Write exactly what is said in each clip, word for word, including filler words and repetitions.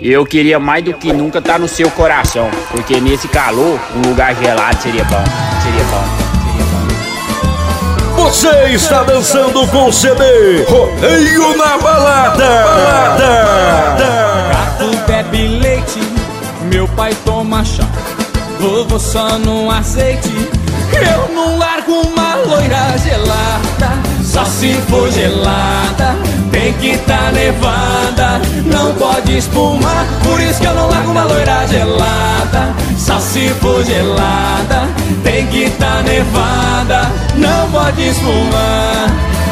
Eu queria mais do que nunca estar no seu coração, porque nesse calor, um lugar gelado seria bom, seria bom, seria bom. Você está dançando com o C D Rodeio na Balada. Balada. Gato bebe leite, meu pai toma chá, vovô só no azeite. Eu não largo uma loira gelada, só se for gelada. Tem que tá nevada, não pode espumar. Por isso que eu não largo uma loira gelada, só se for gelada. Tem que tá nevada, não pode espumar.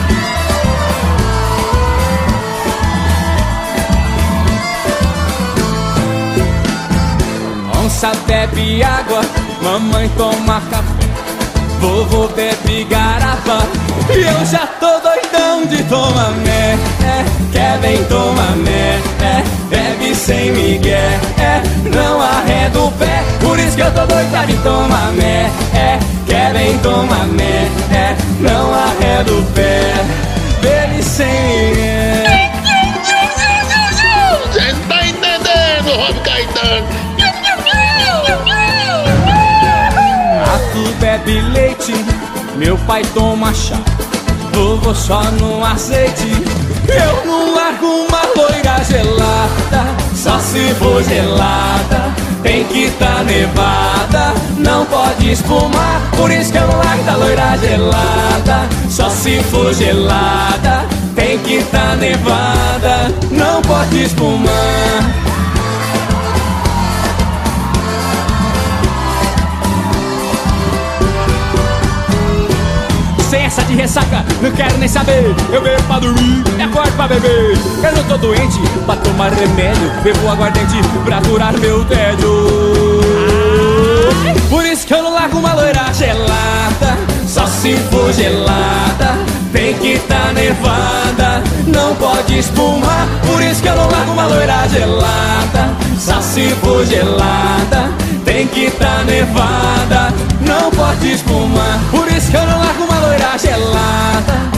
Onça bebe água, mamãe toma café, vovô bebe garrafa, e eu já tô doidão de tomar mé. É, quer bem tomar mé, é, bebe sem migué, é, não arreda o pé. Por isso que eu tô doida de tomar mé. É, quer bem tomar mé, é, não arreda o pé, bebe sem migué. Cê tá entendendo, Rob Caetano? Gato bebe leite, meu pai toma chá, vovô só no azeite. Eu não largo uma loira gelada, só se for gelada. Tem que tá nevada, não pode espumar. Por isso que eu não largo da loira gelada, só se for gelada. Tem que tá nevada, não pode espumar. Sem essa de ressaca, não quero nem saber. Eu bebo pra dormir e acordo pra beber. Eu não tô doente pra tomar remédio, bebo aguardente pra curar meu tédio. Por isso que eu não largo uma loira gelada, só se for gelada. Tem que tá nevada, não pode espumar. Por isso que eu não largo uma loira gelada, só se for gelada. Tem que tá nevada, não pode espumar. Por isso que eu não largo uma loira gelada.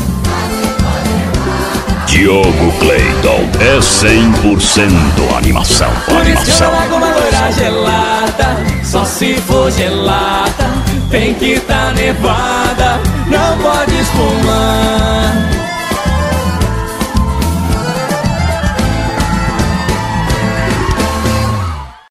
Diogo Clayton é cem por cento animação. Por isso que eu não largo uma loira gelada, só se for gelada. Tem que tá nevada, não pode espumar.